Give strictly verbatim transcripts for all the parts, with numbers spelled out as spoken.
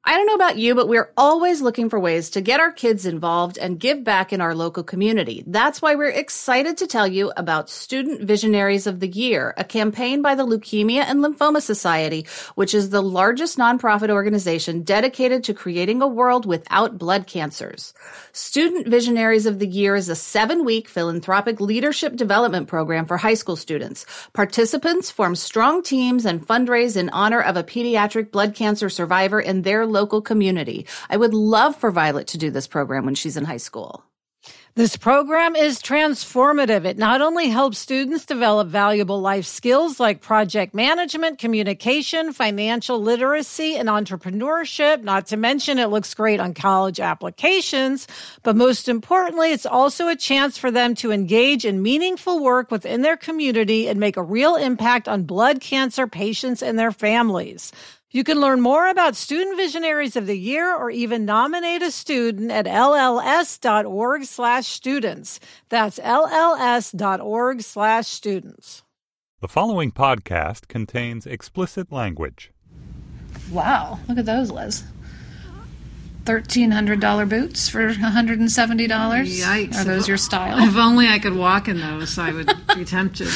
I don't know about you, but we're always looking for ways to get our kids involved and give back in our local community. That's why we're excited to tell you about Student Visionaries of the Year, a campaign by the Leukemia and Lymphoma Society, which is the largest nonprofit organization dedicated to creating a world without blood cancers. Student Visionaries of the Year is a seven-week philanthropic leadership development program for high school students. Participants form strong teams and fundraise in honor of a pediatric blood cancer survivor in their local community. I would love for Violet to do this program when she's in high school. This program is transformative. It not only helps students develop valuable life skills like project management, communication, financial literacy, and entrepreneurship, not to mention it looks great on college applications, but most importantly, it's also a chance for them to engage in meaningful work within their community and make a real impact on blood cancer patients and their families. You can learn more about Student Visionaries of the Year or even nominate a student at lls.org slash students. That's lls.org slash students. The following podcast contains explicit language. Wow, look at those, Liz. thirteen hundred dollars boots for one hundred seventy dollars? Yikes. Are those your style? If only I could walk in those, I would be tempted.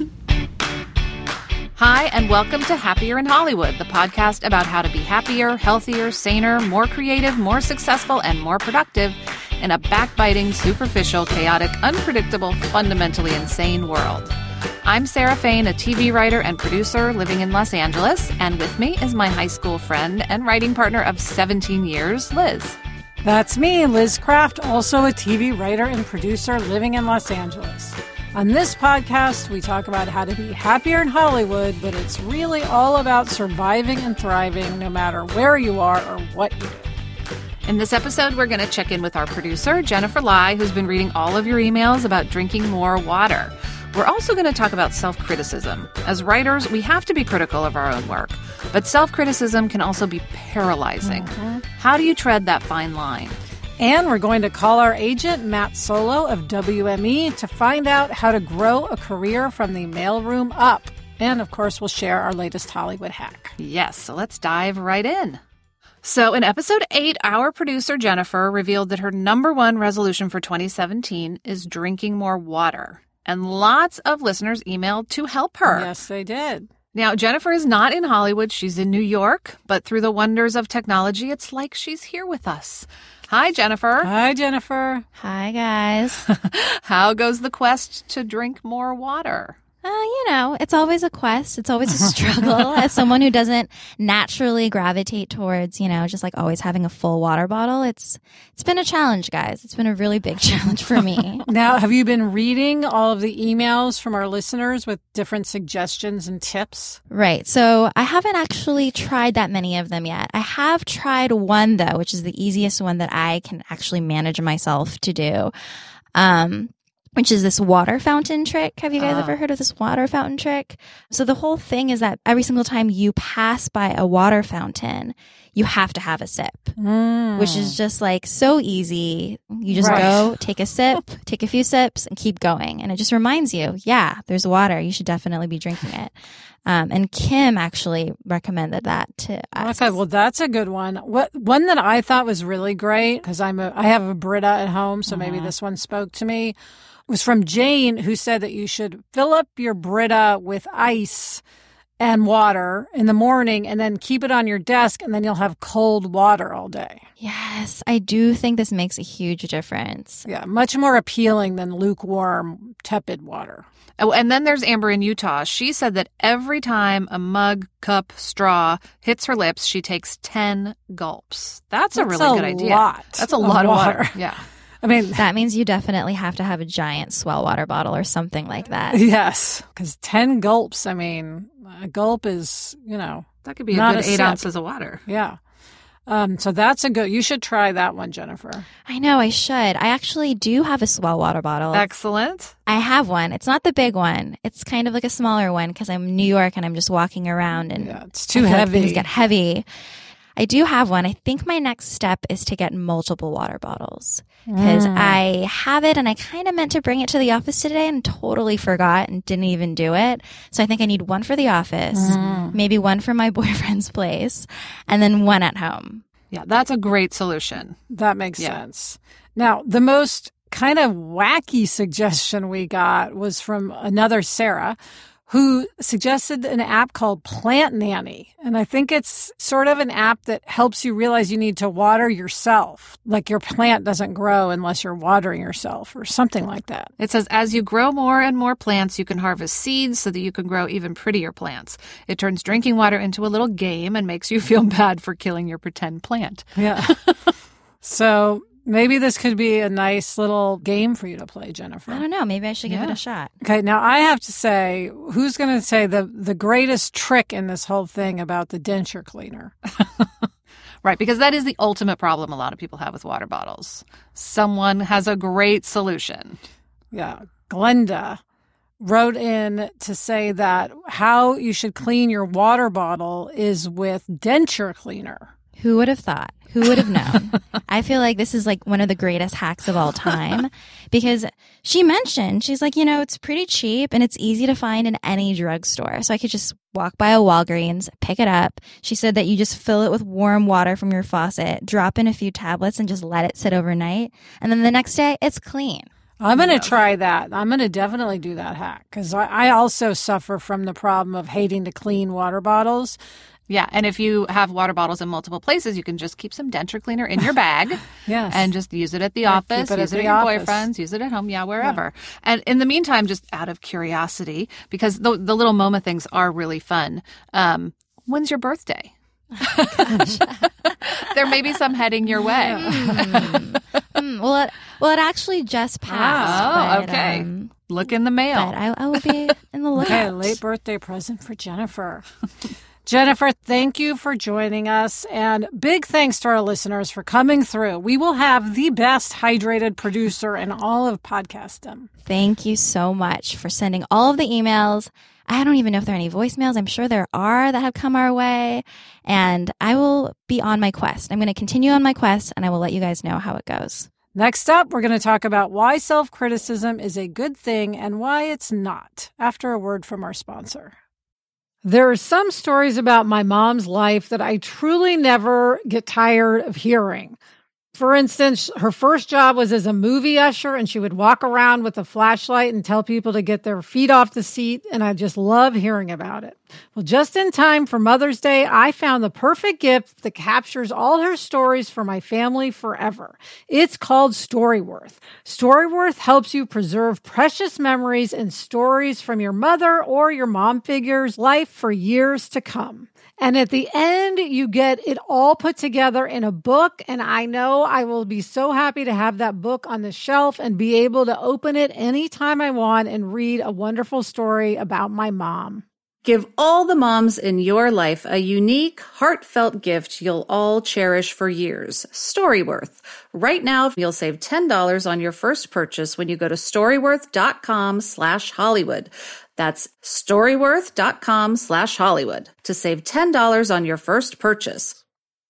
Hi, and welcome to Happier in Hollywood, the podcast about how to be happier, healthier, saner, more creative, more successful, and more productive in a backbiting, superficial, chaotic, unpredictable, fundamentally insane world. I'm Sarah Fain, a T V writer and producer living in Los Angeles, and with me is my high school friend and writing partner of seventeen years, Liz. That's me, Liz Craft, also a T V writer and producer living in Los Angeles. On this podcast, we talk about how to be happier in Hollywood, but it's really all about surviving and thriving no matter where you are or what you do. In this episode, we're going to check in with our producer, Jennifer Lai, who's been reading all of your emails about drinking more water. We're also going to talk about self-criticism. As writers, we have to be critical of our own work, but self-criticism can also be paralyzing. Mm-hmm. How do you tread that fine line? And we're going to call our agent, Matt Solo of W M E, to find out how to grow a career from the mailroom up. And, of course, we'll share our latest Hollywood hack. Yes, so let's dive right in. So in episode eight, our producer, Jennifer, revealed that her number one resolution for twenty seventeen is drinking more water. And lots of listeners emailed to help her. Yes, they did. Now, Jennifer is not in Hollywood. She's in New York. But through the wonders of technology, it's like she's here with us. Hi, Jennifer. Hi, Jennifer. Hi, guys. How goes the quest to drink more water? Uh, you know, it's always a quest. It's always a struggle. As someone who doesn't naturally gravitate towards, you know, just like always having a full water bottle, it's it's been a challenge, guys. It's been a really big challenge for me. Now, have you been reading all of the emails from our listeners with different suggestions and tips? Right. So I haven't actually tried that many of them yet. I have tried one, though, which is the easiest one that I can actually manage myself to do. Um which is this water fountain trick. Have you guys uh. ever heard of this water fountain trick? So the whole thing is that every single time you pass by a water fountain, you have to have a sip, mm. which is just like so easy. You just right. go, take a sip, take a few sips, and keep going. And it just reminds you, yeah, there's water. You should definitely be drinking it. Um, and Kim actually recommended that to us. Okay, well, that's a good one. What one that I thought was really great, because I'm a, I have a Brita at home, so mm-hmm. maybe this one spoke to me, was from Jane, who said that you should fill up your Brita with ice and water in the morning and then keep it on your desk, and then you'll have cold water all day. Yes, I do think this makes a huge difference. Yeah, much more appealing than lukewarm, tepid water. Oh, and then there's Amber in Utah. She said that every time a mug, cup, straw hits her lips, she takes ten gulps. That's, That's a really a good idea. Lot That's a lot of water. water. Yeah. I mean, that means you definitely have to have a giant swell water bottle or something like that. Yes, because ten gulps, I mean, a gulp is, you know, that could be a good a eight sip. ounces of water. Yeah. Um, so that's a good, you should try that one, Jennifer. I know, I should. I actually do have a swell water bottle. Excellent. I have one. It's not the big one. It's kind of like a smaller one because I'm in New York and I'm just walking around and yeah, it's too heavy. Like things get heavy. I do have one. I think my next step is to get multiple water bottles because mm. I have it and I kind of meant to bring it to the office today and totally forgot and didn't even do it. So I think I need one for the office, mm. maybe one for my boyfriend's place, and then one at home. Yeah, that's a great solution. That makes Yeah. sense. Now, the most kind of wacky suggestion we got was from another Sarah, who suggested an app called Plant Nanny. And I think it's sort of an app that helps you realize you need to water yourself. Like your plant doesn't grow unless you're watering yourself or something like that. It says, as you grow more and more plants, you can harvest seeds so that you can grow even prettier plants. It turns drinking water into a little game and makes you feel bad for killing your pretend plant. Yeah. So maybe this could be a nice little game for you to play, Jennifer. I don't know. Maybe I should give Yeah. it a shot. Okay, now I have to say, who's going to say the, the greatest trick in this whole thing about the denture cleaner? Right, because that is the ultimate problem a lot of people have with water bottles. Someone has a great solution. Yeah, Glenda wrote in to say that how you should clean your water bottle is with denture cleaner. Who would have thought? Who would have known? I feel like this is like one of the greatest hacks of all time because she mentioned, she's like, you know, it's pretty cheap and it's easy to find in any drugstore. So I could just walk by a Walgreens, pick it up. She said that you just fill it with warm water from your faucet, drop in a few tablets and just let it sit overnight. And then the next day it's clean. I'm going to try that. I'm going to definitely do that hack because I, I also suffer from the problem of hating to clean water bottles. Yeah, and if you have water bottles in multiple places, you can just keep some denture cleaner in your bag. Yes. And just use it at the Yeah, office, keep it use at it the at your office. boyfriend's, use it at home, yeah, wherever. And in the meantime, just out of curiosity, because the, the little MoMA things are really fun, um, when's your birthday? There may be some heading your way. Mm. Mm, well, it, well, it actually just passed. Oh, but, okay. um, Look in the mail. but I, I will be in the lookout. Okay, late birthday present for Jennifer. Jennifer, thank you for joining us. And big thanks to our listeners for coming through. We will have the best hydrated producer in all of podcastdom. Thank you so much for sending all of the emails. I don't even know if there are any voicemails. I'm sure there are that have come our way. And I will be on my quest. I'm going to continue on my quest, and I will let you guys know how it goes. Next up, we're going to talk about why self-criticism is a good thing and why it's not, after a word from our sponsor. There are some stories about my mom's life that I truly never get tired of hearing. For instance, her first job was as a movie usher, and she would walk around with a flashlight and tell people to get their feet off the seat, and I just love hearing about it. Well, just in time for Mother's Day, I found the perfect gift that captures all her stories for my family forever. It's called Storyworth. Storyworth helps you preserve precious memories and stories from your mother or your mom figure's life for years to come. And at the end, you get it all put together in a book. And I know I will be so happy to have that book on the shelf and be able to open it anytime I want and read a wonderful story about my mom. Give all the moms in your life a unique, heartfelt gift you'll all cherish for years. Storyworth. Right now, you'll save ten dollars on your first purchase when you go to storyworth.com slash Hollywood. That's storyworth.com slash Hollywood to save ten dollars on your first purchase.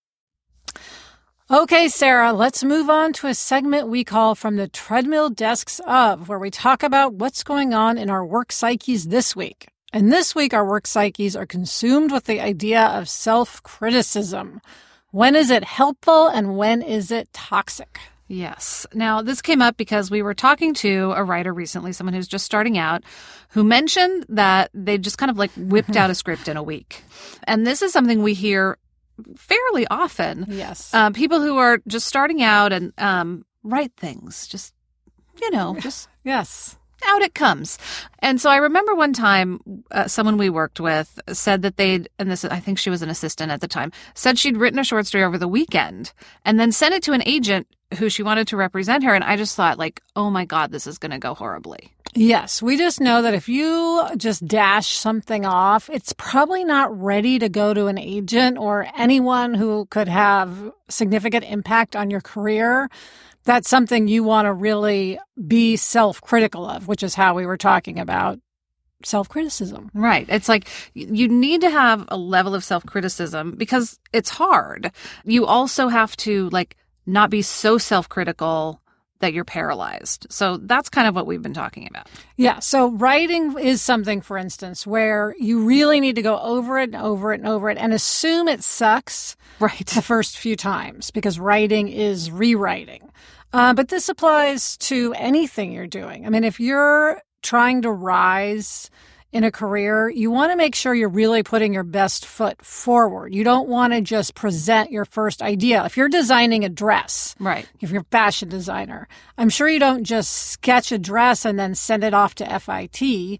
Okay, Sarah, let's move on to a segment we call From the Treadmill Desks Of, where we talk about what's going on in our work psyches this week. And this week, our work psyches are consumed with the idea of self-criticism. When is it helpful and when is it toxic? Yes. Now, this came up because we were talking to a writer recently, someone who's just starting out, who mentioned that they just kind of like whipped out a script in a week. And this is something we hear fairly often. Yes. Uh, people who are just starting out and um, write things, just, you know, just Yes. out it comes. And so I remember one time uh, someone we worked with said that they'd, and this, I think she was an assistant at the time, said she'd written a short story over the weekend and then sent it to an agent who she wanted to represent her. And I just thought like, oh my God, this is going to go horribly. Yes, we just know that if you just dash something off, it's probably not ready to go to an agent or anyone who could have significant impact on your career. That's something you want to really be self-critical of, which is how we were talking about self-criticism. Right. It's like you need to have a level of self-criticism because it's hard. You also have to like not be so self-critical that you're paralyzed. So that's kind of what we've been talking about. Yeah. So writing is something, for instance, where you really need to go over it and over it and over it and assume it sucks right the first few times, because writing is rewriting. Uh, but this applies to anything you're doing. I mean, if you're trying to rise in a career, you want to make sure you're really putting your best foot forward. You don't want to just present your first idea. If you're designing a dress, right? If you're a fashion designer, I'm sure you don't just sketch a dress and then send it off to F I T.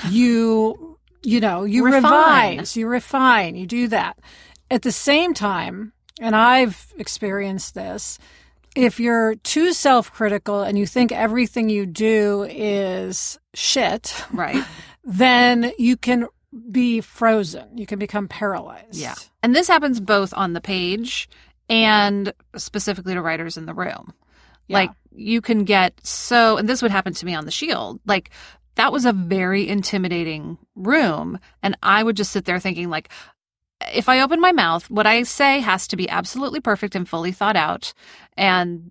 You, you know, you refine. revise, you refine, you do that. At the same time, and I've experienced this, if you're too self-critical and you think everything you do is shit, right? then you can be frozen. You can become paralyzed. Yeah. And this happens both on the page and specifically to writers in the room. Yeah. Like you can get so, and this would happen to me on The Shield, like that was a very intimidating room. And I would just sit there thinking like, if I open my mouth, what I say has to be absolutely perfect and fully thought out. And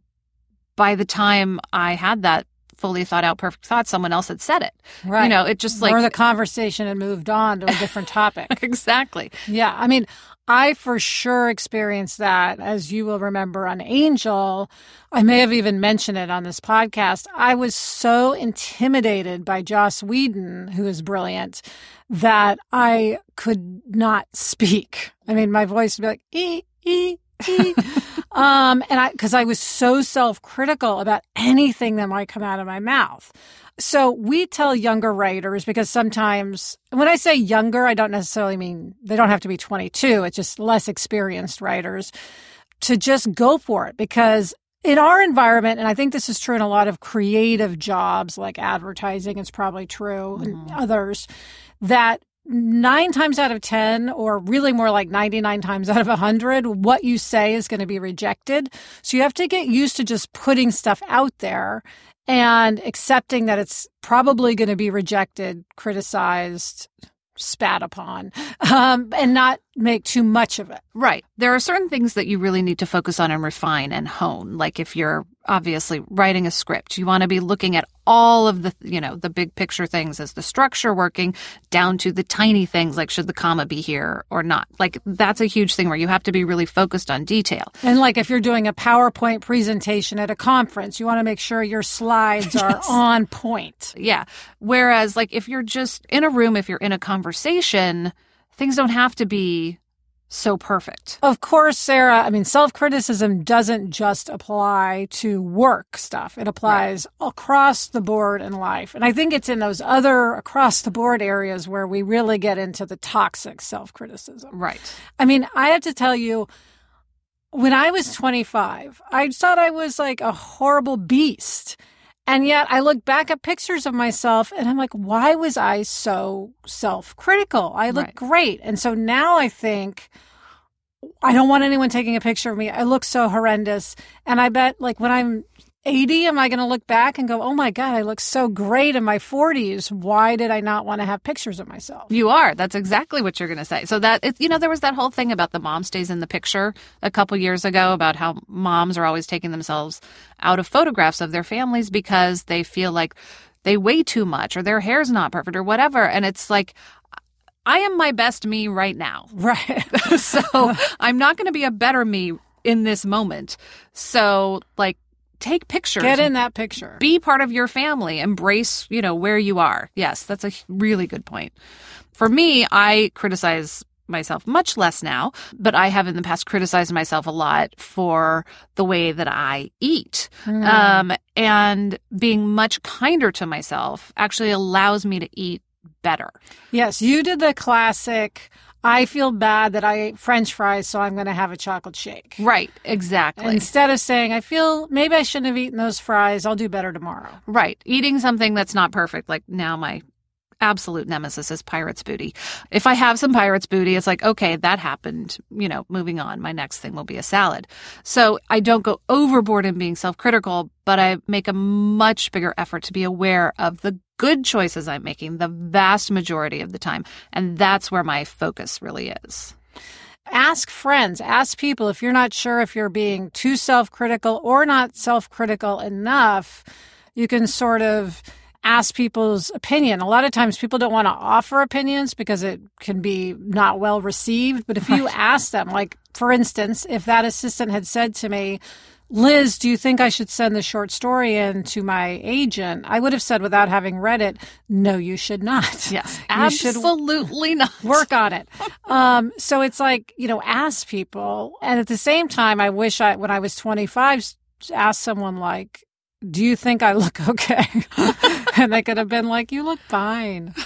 by the time I had that fully thought out, perfect thought, someone else had said it. Right. You know, it just like. Or the conversation had moved on to a different topic. Exactly. Yeah. I mean, I for sure experienced that, as you will remember on Angel. I may have even mentioned it on this podcast. I was so intimidated by Joss Whedon, who is brilliant, that I could not speak. I mean, my voice would be like, ee, ee, ee. um, and I, because I was so self-critical about anything that might come out of my mouth. So we tell younger writers, because sometimes when I say younger, I don't necessarily mean they don't have to be twenty-two. It's just less experienced writers, to just go for it. Because in our environment, and I think this is true in a lot of creative jobs like advertising, it's probably true, Mm-hmm. and others, that nine times out of ten, or really more like ninety-nine times out of one hundred, what you say is going to be rejected. So you have to get used to just putting stuff out there and accepting that it's probably going to be rejected, criticized, spat upon, um, and not make too much of it. Right. There are certain things that you really need to focus on and refine and hone. Like if you're obviously writing a script, you want to be looking at all of the, you know, the big picture things. Is the structure working, down to the tiny things like should the comma be here or not? Like that's a huge thing where you have to be really focused on detail. And like if you're doing a PowerPoint presentation at a conference, you want to make sure your slides are Yes. on point. Yeah. Whereas like if you're just in a room, if you're in a conversation, things don't have to be so perfect. Of course, Sarah, I mean, self-criticism doesn't just apply to work stuff. It applies right. across the board in life. And I think it's in those other across-the-board areas where we really get into the toxic self-criticism. Right. I mean, I have to tell you, when I was twenty-five, I thought I was like a horrible beast. And yet I look back at pictures of myself and I'm like, why was I so self-critical? I look right. great. And so now I think, I don't want anyone taking a picture of me. I look so horrendous. And I bet like when I'm eighty, am I going to look back and go, oh my God, I look so great in my forties. Why did I not want to have pictures of myself? You are. That's exactly what you're going to say. So that, it, you know, there was that whole thing about the mom stays in the picture a couple years ago about how moms are always taking themselves out of photographs of their families because they feel like they weigh too much or their hair's not perfect or whatever. And it's like, I am my best me right now. Right. So I'm not going to be a better me in this moment. So like, take pictures. Get in that picture. Be part of your family. Embrace, you know, where you are. Yes, that's a really good point. For me, I criticize myself much less now, but I have in the past criticized myself a lot for the way that I eat. Mm. Um, and being much kinder to myself actually allows me to eat better. Yes, you did the classic, I feel bad that I ate French fries, so I'm going to have a chocolate shake. Right, exactly. Instead of saying, I feel maybe I shouldn't have eaten those fries, I'll do better tomorrow. Right. Eating something that's not perfect, like now my absolute nemesis is Pirate's Booty. If I have some Pirate's Booty, it's like, okay, that happened, you know, moving on. My next thing will be a salad. So I don't go overboard in being self-critical, but I make a much bigger effort to be aware of the good choices I'm making the vast majority of the time. And that's where my focus really is. ask friends, ask people if you're not sure if you're being too self-critical or not self-critical enough. You can sort of ask people's opinion. A lot of times people don't want to offer opinions because it can be not well received. But if you ask them, like, for instance, if that assistant had said to me, Liz, do you think I should send the short story in to my agent? I would have said, without having read it, no, you should not. Yes, You absolutely should not. work on it. Um, so it's like, you know, ask people. And at the same time, I wish I, when I was twenty-five, asked someone like, do you think I look okay? And they could have been like, you look fine.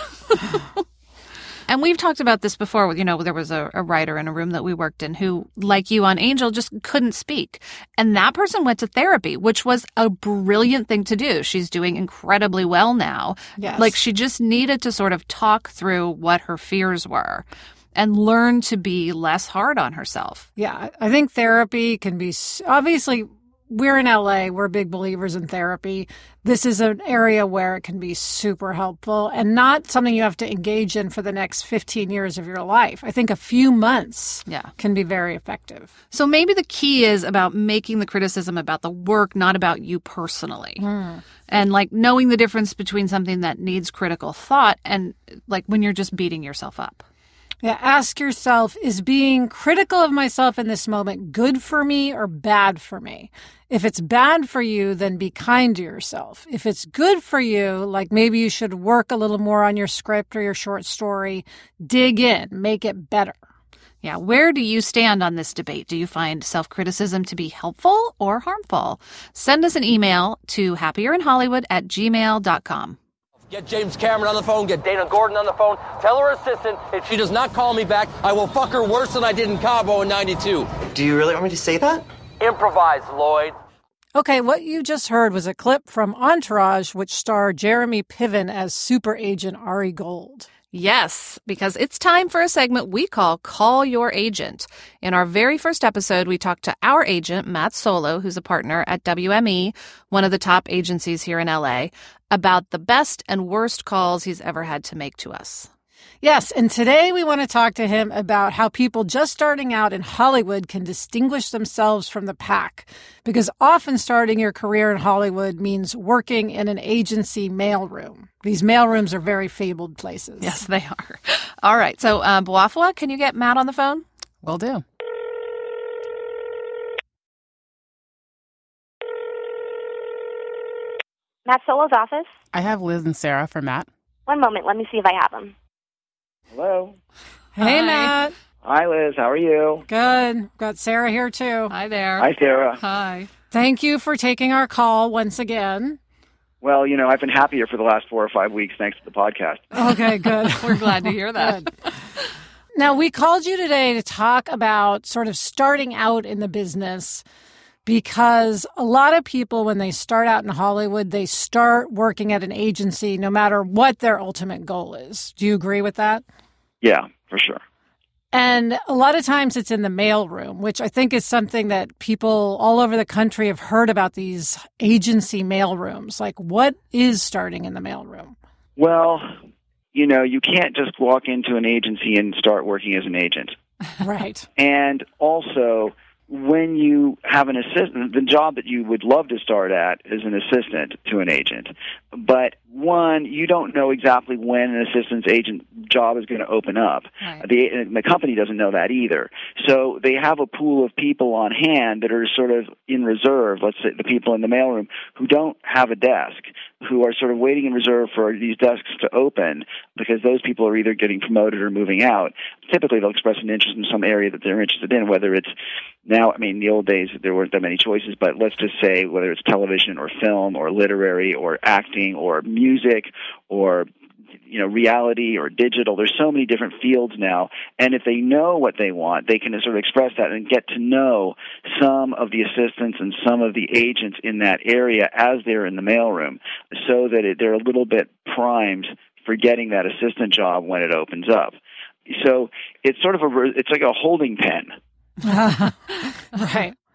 And we've talked about this before. You know, there was a, a writer in a room that we worked in who, like you on Angel, just couldn't speak. And that person went to therapy, which was a brilliant thing to do. She's doing incredibly well now. Yes. Like, she just needed to sort of talk through what her fears were and learn to be less hard on herself. Yeah, I think therapy can be, obviously, we're in L A. We're big believers in therapy. This is an area where it can be super helpful and not something you have to engage in for the next fifteen years of your life. I think a few months Yeah. can be very effective. So maybe the key is about making the criticism about the work, not about you personally. Mm. And like knowing the difference between something that needs critical thought and like when you're just beating yourself up. Yeah, ask yourself, is being critical of myself in this moment good for me or bad for me? If it's bad for you, then be kind to yourself. If it's good for you, like maybe you should work a little more on your script or your short story, dig in, make it better. Yeah, where do you stand on this debate? Do you find self-criticism to be helpful or harmful? Send us an email to happierin hollywood at gmail dot com. Get James Cameron on the phone, get Dana Gordon on the phone, tell her assistant if she does not call me back, I will fuck her worse than I did in Cabo in ninety-two. Do you really want me to say that? Improvise, Lloyd. Okay, what you just heard was a clip from Entourage, which starred Jeremy Piven as super agent Ari Gold. Yes, because it's time for a segment we call Call Your Agent. In our very first episode, we talked to our agent, Matt Solo, who's a partner at W M E, one of the top agencies here in L A, about the best and worst calls he's ever had to make to us. Yes, and today we want to talk to him about how people just starting out in Hollywood can distinguish themselves from the pack. Because often starting your career in Hollywood means working in an agency mailroom. These mailrooms are very fabled places. Yes, they are. All right, so uh, Boafua, can you get Matt on the phone? Will do. Matt Solo's office. I have Liz and Sarah for Matt. One moment. Let me see if I have them. Hello. Hey, Hi. Matt. Hi, Liz. How are you? Good. Got Sarah here, too. Hi there. Hi, Sarah. Hi. Thank you for taking our call once again. Well, you know, I've been happier for the last four or five weeks thanks to the podcast. Okay, good. We're glad to hear that. Good. Now, we called you today to talk about sort of starting out in the business because a lot of people, when they start out in Hollywood, they start working at an agency no matter what their ultimate goal is. Do you agree with that? Yeah, for sure. And a lot of times it's in the mailroom, which I think is something that people all over the country have heard about, these agency mailrooms. Like, what is starting in the mailroom? Well, you know, you can't just walk into an agency and start working as an agent. Right. And also, when you have an assistant, the job that you would love to start at is an assistant to an agent. But one, you don't know exactly when an assistant's agent job is going to open up. Right. The, the company doesn't know that either. So they have a pool of people on hand that are sort of in reserve, let's say the people in the mailroom, who don't have a desk, who are sort of waiting in reserve for these desks to open because those people are either getting promoted or moving out. Typically, they'll express an interest in some area that they're interested in, whether it's now, I mean, in the old days, there weren't that many choices, but let's just say whether it's television or film or literary or acting or music or, you know, reality or digital. There's so many different fields now, and if they know what they want, they can sort of express that and get to know some of the assistants and some of the agents in that area as they're in the mailroom, so that it, they're a little bit primed for getting that assistant job when it opens up. So it's sort of a, it's like a holding pen. Right.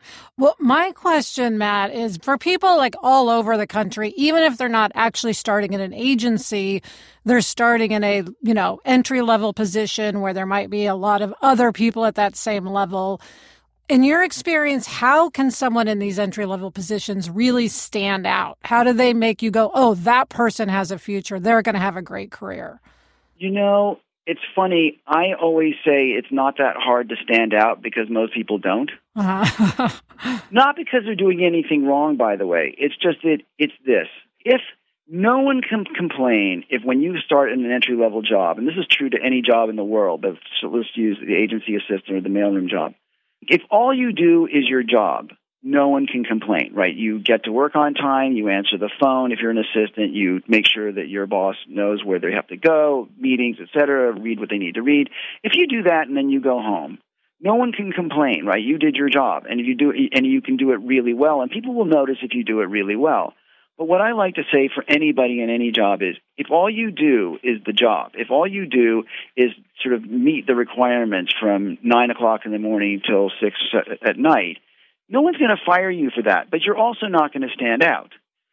Well, my question, Matt, is for people like all over the country, even if they're not actually starting in an agency, they're starting in a, you know, entry-level position where there might be a lot of other people at that same level. In your experience, how can someone in these entry-level positions really stand out? How do they make you go, oh, that person has a future. They're going to have a great career? You know, it's funny. I always say it's not that hard to stand out because most people don't. Uh-huh. Not because they're doing anything wrong, by the way. It's just that it's this. If no one can complain if when you start in an entry-level job, and this is true to any job in the world, but so let's use the agency assistant or the mailroom job. If all you do is your job, no one can complain, right? You get to work on time, you answer the phone. If you're an assistant, you make sure that your boss knows where they have to go, meetings, et cetera, read what they need to read. If you do that and then you go home, no one can complain, right? You did your job, and if you do, and you can do it really well, and people will notice if you do it really well. But what I like to say for anybody in any job is, if all you do is the job, if all you do is sort of meet the requirements from nine o'clock in the morning till six at night, no one's going to fire you for that, but you're also not going to stand out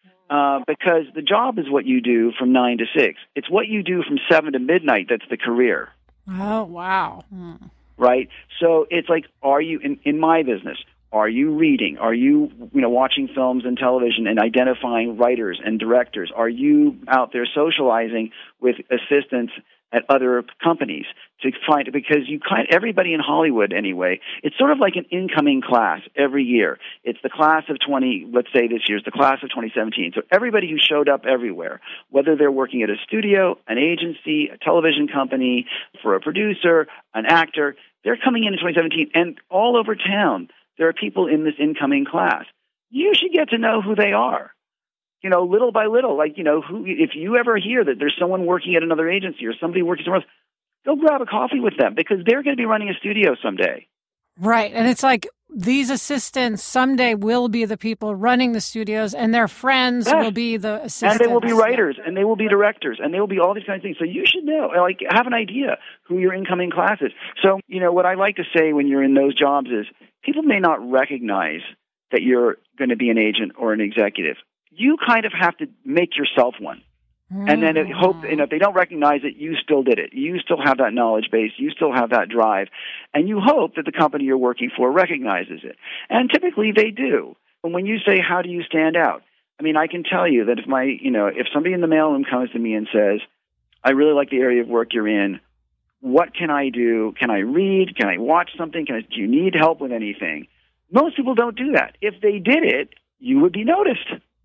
uh, because the job is what you do from nine to six. It's what you do from seven to midnight that's the career. Oh, wow. Hmm. Right? So it's like, are you, in, in my business, are you reading? Are you, you know, watching films and television and identifying writers and directors? Are you out there socializing with assistants at other companies to find, because you kind everybody in Hollywood anyway, it's sort of like an incoming class every year. It's the class of twenty, let's say this year's the class of twenty seventeen. So everybody who showed up everywhere, whether they're working at a studio, an agency, a television company, for a producer, an actor, they're coming in in twenty seventeen, and all over town there are people in this incoming class. You should get to know who they are. You know, little by little, like, you know, who, if you ever hear that there's someone working at another agency or somebody working somewhere else, go grab a coffee with them because they're going to be running a studio someday. Right. And it's like these assistants someday will be the people running the studios, and their friends yes. will be the assistants. And they will be writers, and they will be directors, and they will be all these kinds of things. So you should know, like, have an idea who your incoming class is. So, you know, what I like to say when you're in those jobs is people may not recognize that you're going to be an agent or an executive. You kind of have to make yourself one. Mm. And then it hope, and if they don't recognize it, you still did it. You still have that knowledge base. You still have that drive. And you hope that the company you're working for recognizes it. And typically they do. And when you say, how do you stand out? I mean, I can tell you that if my, you know, if somebody in the mailroom comes to me and says, I really like the area of work you're in, what can I do? Can I read? Can I watch something? Can I, do you need help with anything? Most people don't do that. If they did it, you would be noticed.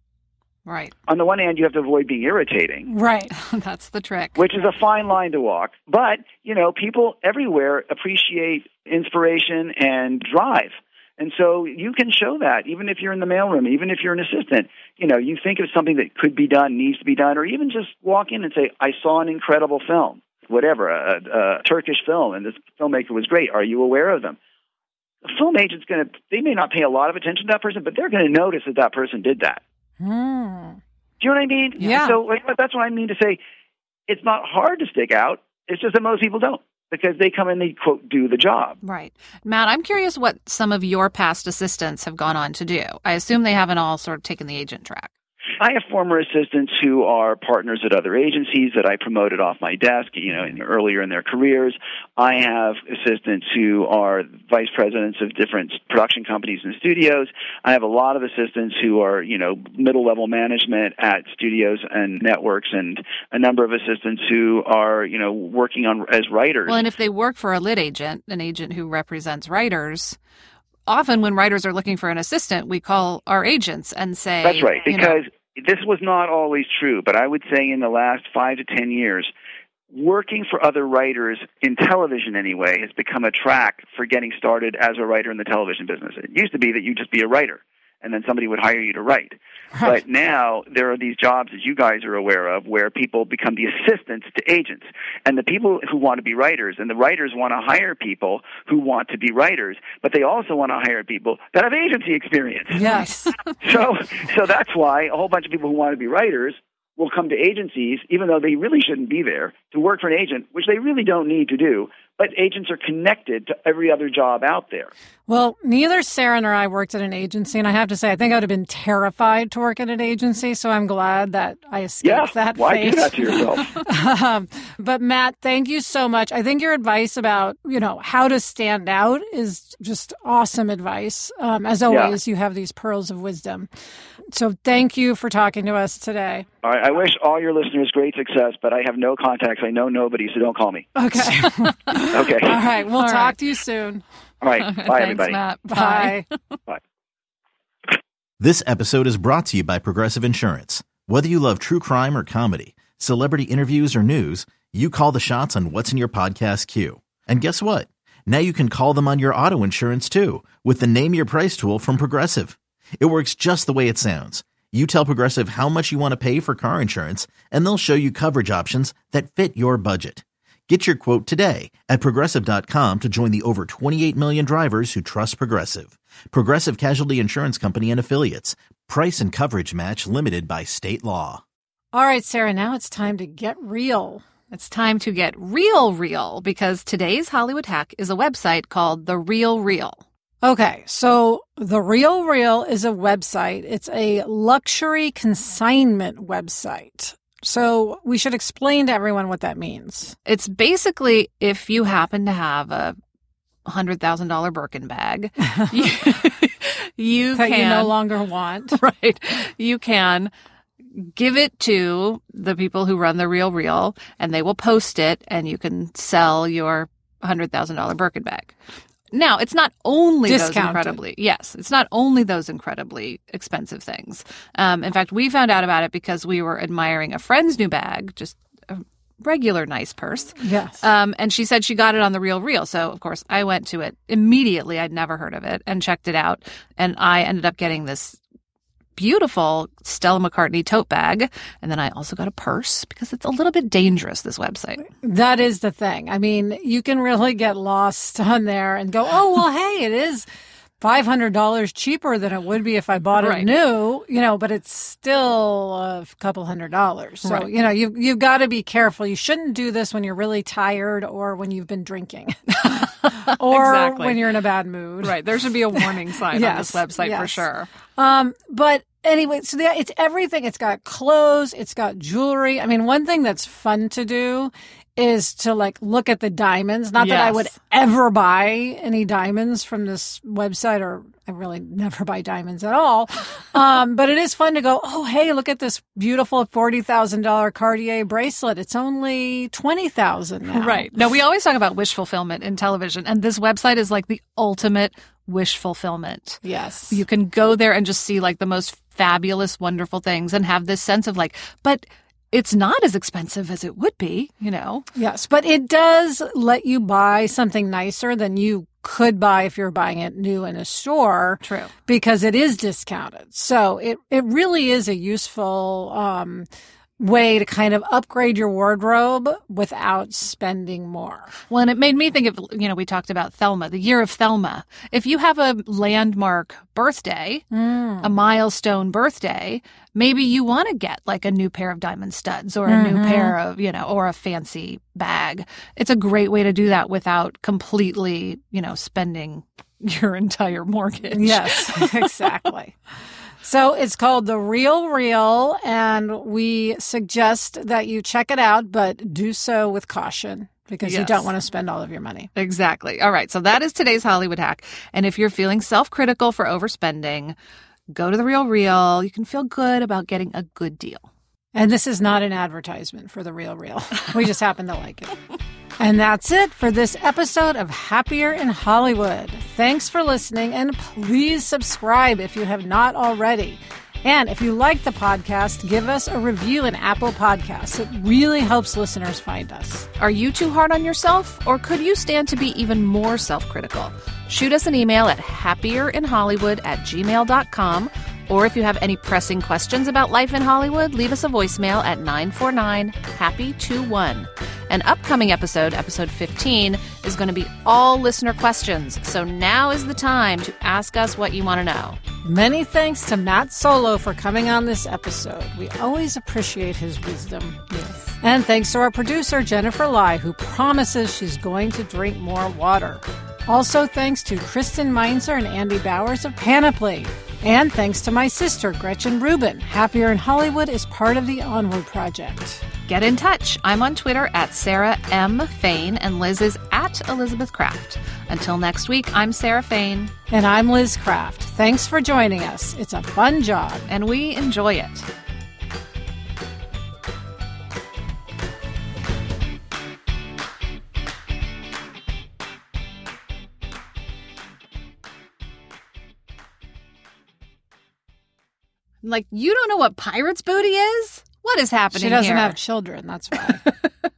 Right. On the one hand, you have to avoid being irritating. Right. That's the trick. Which is a fine line to walk. But, you know, people everywhere appreciate inspiration and drive. And so you can show that, even if you're in the mailroom, even if you're an assistant. You know, you think of something that could be done, needs to be done, or even just walk in and say, I saw an incredible film, whatever, a, a Turkish film, and this filmmaker was great. Are you aware of them? A film agent's going to, they may not pay a lot of attention to that person, but they're going to notice that that person did that. Hmm. Do you know what I mean? Yeah. So like, that's what I mean to say. It's not hard to stick out. It's just that most people don't because they come in and they, quote, do the job. Right. Matt, I'm curious what some of your past assistants have gone on to do. I assume they haven't all sort of taken the agent track. I have former assistants who are partners at other agencies that I promoted off my desk, you know, in, earlier in their careers. I have assistants who are vice presidents of different production companies and studios. I have a lot of assistants who are, you know, middle-level management at studios and networks, and a number of assistants who are, you know, working on as writers. Well, and if they work for a lit agent, an agent who represents writers, often when writers are looking for an assistant, we call our agents and say... That's right, because you know, this was not always true, but I would say in the last five to ten years, working for other writers in television anyway has become a track for getting started as a writer in the television business. It used to be that you'd just be a writer, and then somebody would hire you to write. Right. But now there are these jobs, as you guys are aware of, where people become the assistants to agents. And the people who want to be writers, and the writers want to hire people who want to be writers, but they also want to hire people that have agency experience. Yes. so, so that's why a whole bunch of people who want to be writers will come to agencies, even though they really shouldn't be there, to work for an agent, which they really don't need to do. but agents are connected to every other job out there. Well, neither Sarah nor I worked at an agency, and I have to say, I think I would have been terrified to work at an agency, so I'm glad that I escaped yeah, that why fate. do that to yourself? um, but Matt, thank you so much. I think your advice about, you know, how to stand out is just awesome advice. Um, as always, yeah. you have these pearls of wisdom. So thank you for talking to us today. All right, I wish all your listeners great success, but I have no contacts. I know nobody, so don't call me. Okay. Okay. All right, we'll all talk right. to you soon. All right. Bye, Thanks, everybody. Matt. Bye. Bye. This episode is brought to you by Progressive Insurance. Whether you love true crime or comedy, celebrity interviews or news, you call the shots on what's in your podcast queue. And guess what? Now you can call them on your auto insurance too with the Name Your Price tool from Progressive. It works just the way it sounds. You tell Progressive how much you want to pay for car insurance, and they'll show you coverage options that fit your budget. Get your quote today at Progressive dot com to join the over twenty-eight million drivers who trust Progressive. Progressive Casualty Insurance Company and Affiliates. Price and coverage match limited by state law. All right, Sarah, now it's time to get real. It's time to get real real because today's Hollywood hack is a website called The Real Real. Okay, so The Real Real is a website. It's a luxury consignment website. So we should explain to everyone what that means. It's basically if you happen to have a one hundred thousand dollars Birkin bag, you, you that can... you no longer want. Right. You can give it to the people who run The Real Real, and they will post it, and you can sell your one hundred thousand dollars Birkin bag. Now, it's not only Discounted. those incredibly, yes, it's not only those incredibly expensive things. Um, in fact, we found out about it because we were admiring a friend's new bag, just a regular nice purse. Yes. Um, and she said she got it on The Real Real. So, of course, I went to it immediately. I'd never heard of it and checked it out. And I ended up getting this beautiful Stella McCartney tote bag. And then I also got a purse because it's a little bit dangerous, this website. That is the thing. I mean, you can really get lost on there and go, oh, well, hey, it is five hundred dollars cheaper than it would be if I bought it Right. new, you know, but it's still a couple hundred dollars. So, Right. you know, you've, you've got to be careful. You shouldn't do this when you're really tired or when you've been drinking or Exactly. when you're in a bad mood. Right. There should be a warning sign Yes, on this website for yes. sure. Um, but anyway, so the, it's everything. It's got clothes. It's got jewelry. I mean, one thing that's fun to do is to like look at the diamonds. Not that I Yes. would ever buy any diamonds from this website, or I really never buy diamonds at all. Um, but it is fun to go, oh, hey, look at this beautiful forty thousand dollars Cartier bracelet. It's only twenty thousand dollars now. Right. No, we always talk about wish fulfillment in television, and this website is like the ultimate wish fulfillment. Yes. You can go there and just see like the most fabulous, wonderful things and have this sense of like, but it's not as expensive as it would be, you know? Yes, but it does let you buy something nicer than you could buy if you're buying it new in a store. True. Because it is discounted. So it, it really is a useful um, way to kind of upgrade your wardrobe without spending more. Well, and it made me think of, you know, we talked about Thelma, the year of Thelma. If you have a landmark birthday, Mm. a milestone birthday, maybe you want to get like a new pair of diamond studs or a new Mhm. pair of, you know, or a fancy bag. It's a great way to do that without completely, you know, spending your entire mortgage. Yes, exactly. So it's called The Real Real, and we suggest that you check it out, but do so with caution because you Yes. don't want to spend all of your money. Exactly. All right. So that is today's Hollywood hack. And if you're feeling self-critical for overspending, go to The Real Real. You can feel good about getting a good deal. And this is not an advertisement for The Real Real. We just happen to like it. And that's it for this episode of Happier in Hollywood. Thanks for listening, and please subscribe if you have not already. And if you like the podcast, give us a review in Apple Podcasts. It really helps listeners find us. Are you too hard on yourself, or could you stand to be even more self-critical? Shoot us an email at happierinhollywood at gmail dot com. Or if you have any pressing questions about life in Hollywood, leave us a voicemail at nine four nine, happy two one. An upcoming episode, episode fifteen, is going to be all listener questions. So now is the time to ask us what you want to know. Many thanks to Matt Solo for coming on this episode. We always appreciate his wisdom. Yes. And thanks to our producer, Jennifer Lai, who promises she's going to drink more water. Also thanks to Kristen Meinzer and Andy Bowers of Panoply. And thanks to my sister, Gretchen Rubin. Happier in Hollywood is part of the Onward Project. Get in touch. I'm on Twitter at Sarah M. Fain, and Liz is at Elizabeth Kraft. Until next week, I'm Sarah Fain. And I'm Liz Kraft. Thanks for joining us. It's a fun job. And we enjoy it. Like, you don't know what pirate's booty is? What is happening here? She doesn't here? have children, that's why.